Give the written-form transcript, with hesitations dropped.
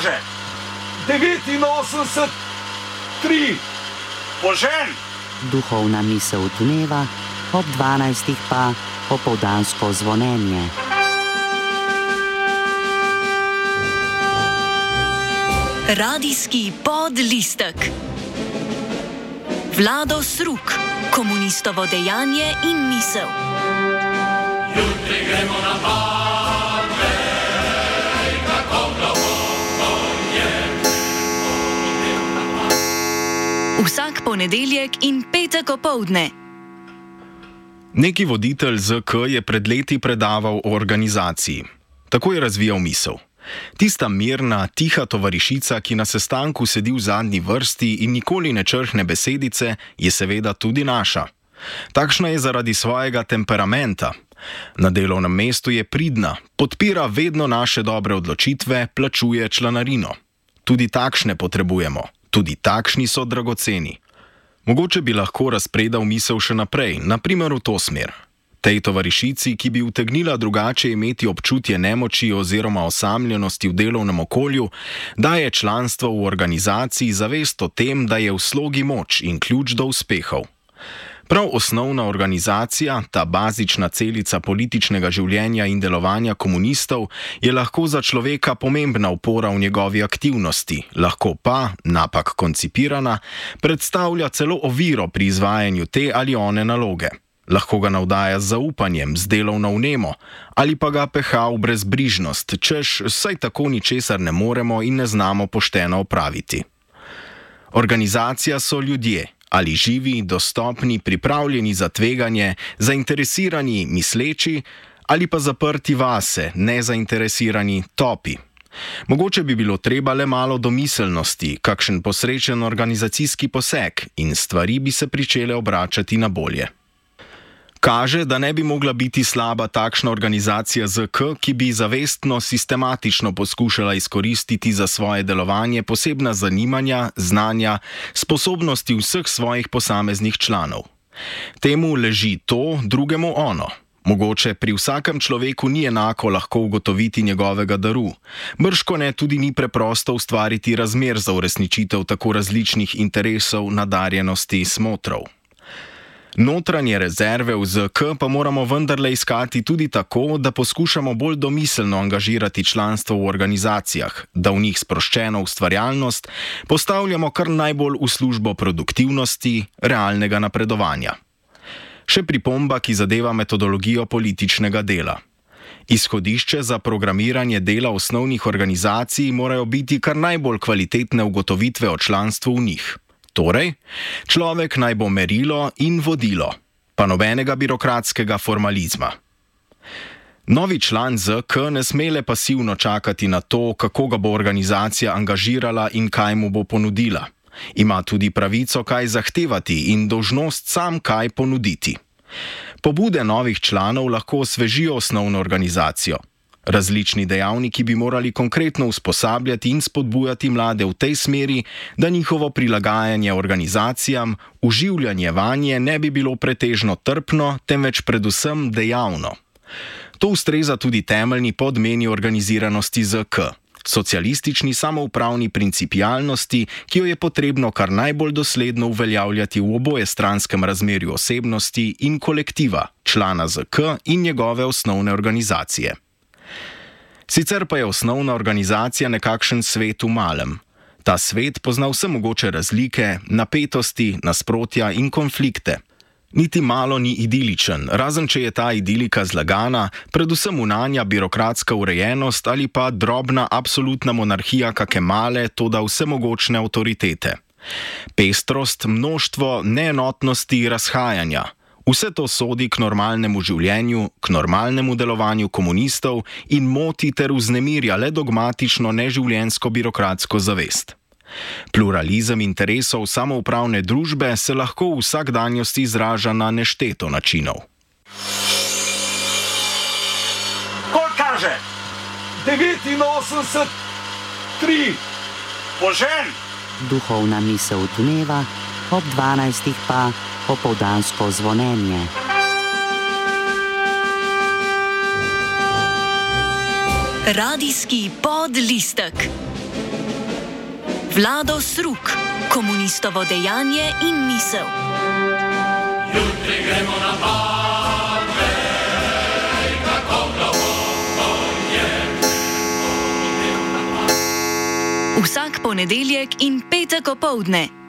kaže? 89, 3. Požen! Duhovna misel dneva, ob 12. pa opoldansko zvonjenje. Radijski podlistek. Vlado Sruk, komunistovo dejanje in misel. Jutri gremo na Patej, kako globoko je. Vsak ponedeljek in petek opoldne. Neki voditelj ZK je pred leti predaval o organizaciji. Tako je razvijal misel. Tista mirna, tiha tovarišica, ki na sestanku sedi v zadnji vrsti in nikoli ne črhne besedice, je seveda tudi naša. Takšna je zaradi svojega temperamenta. Na delovnem mestu je pridna, podpira vedno naše dobre odločitve, plačuje članarino. Tudi takšne potrebujemo, tudi takšni so dragoceni. Mogoče bi lahko razpredal misel še naprej, naprimer v to smer. Tej tovarišici, ki bi utegnila drugače imeti občutje nemoči oziroma osamljenosti v delovnem okolju, daje članstvo v organizaciji zavest o tem, da je v slogi moč in ključ do uspehov. Prav osnovna organizacija, ta bazična celica političnega življenja in delovanja komunistov, je lahko za človeka pomembna opora v njegovi aktivnosti, lahko pa, napak koncipirana, predstavlja celo oviro pri izvajanju te ali one naloge. Lahko ga navdaja z zaupanjem, z delovno vnemo, ali pa ga peha v brezbrižnost, češ, saj tako ničesar ne moremo in ne znamo pošteno opraviti. Organizacija so ljudje, ali živi, dostopni, pripravljeni za tveganje, zainteresirani, misleči, ali pa zaprti vase, nezainteresirani, topi. Mogoče bi bilo treba le malo domiselnosti, kakšen posrečen organizacijski poseg in stvari bi se pričele obračati na bolje. Kaže, da ne bi mogla biti slaba takšna organizacija ZK, ki bi zavestno, sistematično poskušala izkoristiti za svoje delovanje posebna zanimanja, znanja, sposobnosti vseh svojih posameznih članov. Temu leži to, drugemu ono. Mogoče pri vsakem človeku ni enako lahko ugotoviti njegovega daru. Bržkone tudi ni preprosto ustvariti razmer za uresničitev tako različnih interesov, nadarjenosti, smotrov. Notranje rezerve v ZK pa moramo vendarle iskati tudi tako, da poskušamo bolj domiselno angažirati članstvo v organizacijah, da v njih sproščeno ustvarjalnost postavljamo kar najbolj v službo produktivnosti, realnega napredovanja. Še pripomba, ki zadeva metodologijo političnega dela. Izhodišče za programiranje dela osnovnih organizacij morajo biti kar najbolj kvalitetne ugotovitve o članstvu v njih. Torej, človek naj bo merilo in vodilo, pa nobenega birokratskega formalizma. Novi član ZK ne sme le pasivno čakati na to, kako ga bo organizacija angažirala in kaj mu bo ponudila. Ima tudi pravico kaj zahtevati in dolžnost sam kaj ponuditi. Pobude novih članov lahko osvežijo osnovno organizacijo. Različni dejavniki bi morali konkretno usposabljati in spodbujati mlade v tej smeri, da njihovo prilagajanje organizacijam, uživljanje vanje ne bi bilo pretežno trpno, temveč predvsem dejavno. To ustreza tudi temeljni podmeni organiziranosti ZK, socialistični samoupravni principialnosti, ki jo je potrebno kar najbolj dosledno uveljavljati v obojestranskem razmerju osebnosti in kolektiva, člana ZK in njegove osnovne organizacije. Sicer pa je osnovna organizacija nekakšen svet v malem. Ta svet pozna vse mogoče razlike, napetosti, nasprotja in konflikte. Niti malo ni idiličen, razen če je ta idilika zlagana, predvsem unanja birokratska urejenost ali pa drobna absolutna monarhija kake male, toda vsemogočne avtoritete. Pestrost, mnoštvo, neenotnosti, razhajanja. Vse to sodi k normalnemu življenju, k normalnemu delovanju komunistov in moti ter vznemirja le dogmatično neživljenjsko birokratsko zavest. Pluralizem interesov samoupravne družbe se lahko v vsakdanjosti izraža na nešteto načinov. Koliko kaže? 89, 3. Požen! Duhovna misel dneva, ob 12. pa opoldansko zvonjenje. Radijski podlistek. Vlado Sruk, komunistovo dejanje in misel. Jutri gremo na Badej, kako globoko je. Vsak ponedeljek in petek opoldne